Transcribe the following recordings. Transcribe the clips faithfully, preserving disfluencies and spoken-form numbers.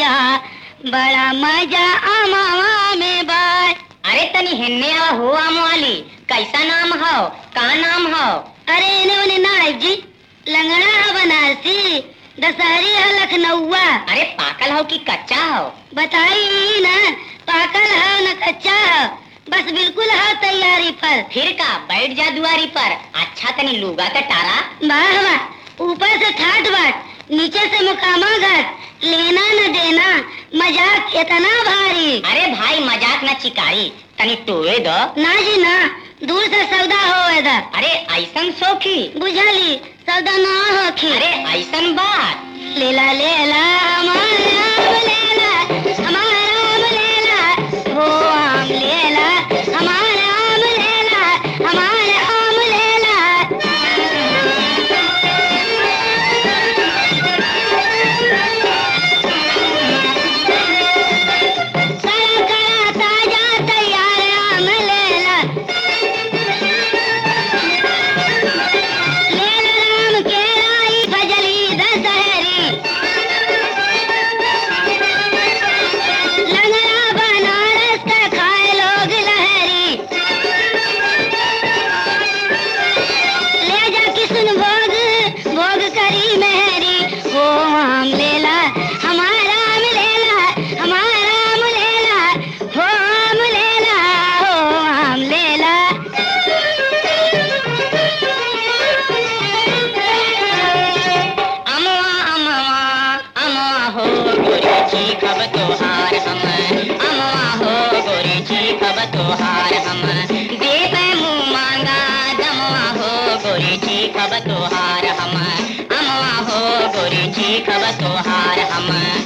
भैया बड़ा मजा अमवा में बाय। अरे तनी हिन्ने आवा हो आमवाली, कैसा नाम हो, का नाम हो? अरे इन्हें उन्हें नायक जी, लंगड़ा है बनारसी, दशहरी है लखनऊआ। अरे पाकल हो कि कच्चा हो? बताई ना, पाकल है न कच्चा है, बस बिल्कुल है तैयारी पर। फिर का बैठ जा दुआरी पर, अच्छा तनी लूगा का टारा। वाह वाह, ऊपर से ठाट बाट, नीचे से मुकामा घाट, लेना न देना, मजाक इतना भारी। अरे भाई मजाक न चिकारी, तनी टोए दो। ना जी ना, दूर से सौदा हो इधर। अरे ऐसन सोखी बुझली, सौदा ना होखी। अरे ऐसन बात। लेला लेला हमारा आम लेला, हमारा आम लेला, हो आम लेला, हमारा आम लेला, हमारा आम लेला। कड़ा कड़ा ताजा तैयार आम लेला, लेला राम केलाई फजली दशहरी, लंगड़ा बनारस का खाए लोग लहरी। ले जा किशन भोग, भोग करी मेहरी, हो आम लेला, हमारा आम लेला, हमारा आम लेला, हो आम लेला, हो आम लेला। अमवा अमवा अमवा हो गोरी चीखब तोहार हम, अमवा हो गोरी चीखब तोहार हम, देवे मुँह मांगा दमवा हो गोरी चीखब तोहार हम, अमवा हो गोरी चीखब तोहार हम।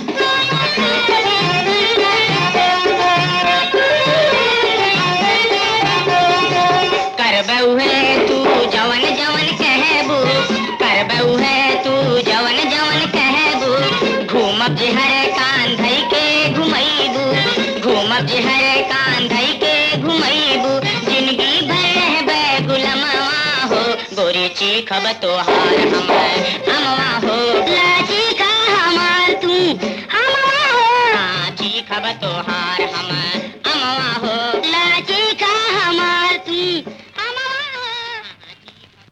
करबऊ है तू जवन जवन कहबू, करबऊ है तू जवन जवन कहबू, घूमब जिहर कान धई के घुमैबू, घूमब जिहर कान धई के घुमैबू, जिंदगी भर रहबे गुलामवा हो गोरी चीखब तोहार हम, अमवा हो लाची का हमार तू, हमारा हो हाँ, चीखब तोहार हम, अमवा हो